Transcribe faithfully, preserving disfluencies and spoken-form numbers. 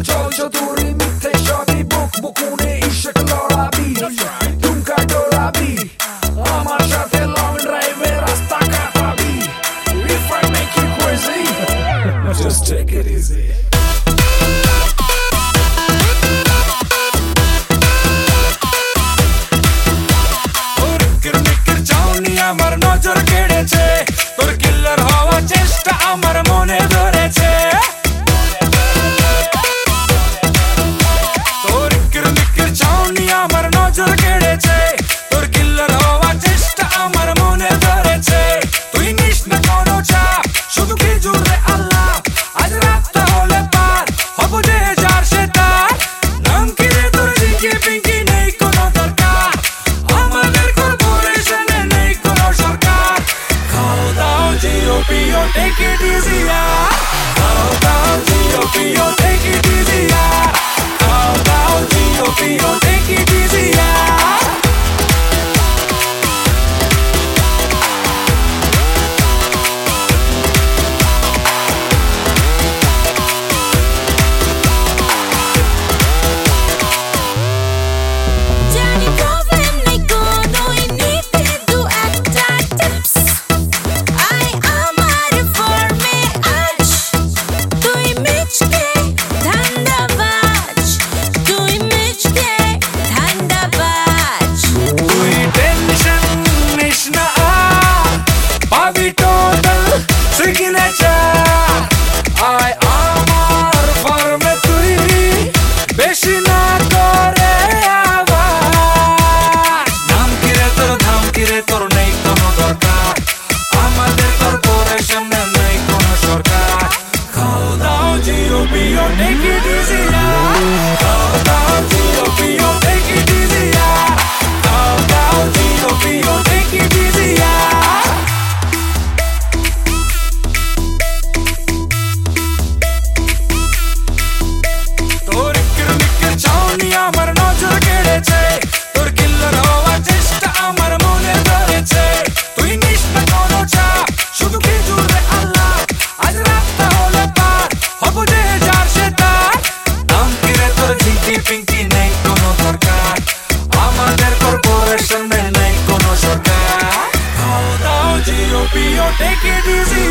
চলছো তুরি মিথ্যে সবই বুক বুকুনে ইশক লড়াবি টুমকা ডোলাবি আমার সাথে লং ড্রাইভে রাস্তা কাটাবি If I make you crazy just take it easy আমার নজর কেড়েছে তোর কিল্লার হওয়া চেষ্টা আমার মনে ধরেছে তোর কিরমিকির চাউনি আমার নজর কেড়েছে তোর কিল্লার হওয়া চেষ্টা আমার মনে ধরেছে তুই নিস না কোনো চাপ শুধু কি জুড়ে আল্লাহ আজ রাতটা হলে পার হব যে যার সে তার নাম কি রে তোর জিঙ্কি পিঙ্কি নেই কোনো দরকার আমাদের কর্পোরেশনে নেই কোনো সরকার খাও দাও জিও পিও টেক ইট ইজি यार খাও দাও জিও পিও টেক ইট ইজি यार খাও দাও জিও পিও টেক ইট ইজি यार আয় আমার ফার্মে তুই বেশি না করে আবার নাম কিরে তোর ধাম কিরে তোর নেই কোনো দরকার আমাদের কর্পোরেশনে নেই কোনো সরকার খাও দাও জিও পিও টেক ইট ইজি খাও দাও জিও পিও টেক ইট ইজি খাও দাও জিও পিও টেক ইট ইজি আমার নজর কেড়েছে তোর কিল্লার হওয়া চেষ্টা আমার মনে ধরেছে তুই নিস না কোনো চাপ শুধু কি জুড়ে আল্লাহ আজ রাতটা হলে পার হব যে যার সে তার নাম কিরে তোর ঝিঙ্কি পিঙ্কি নেই কোনো দরকার আমাদের কর্পোরেশনে নেই কোনো সরকার খাও দাও জিও পিও টেক ইট ইজি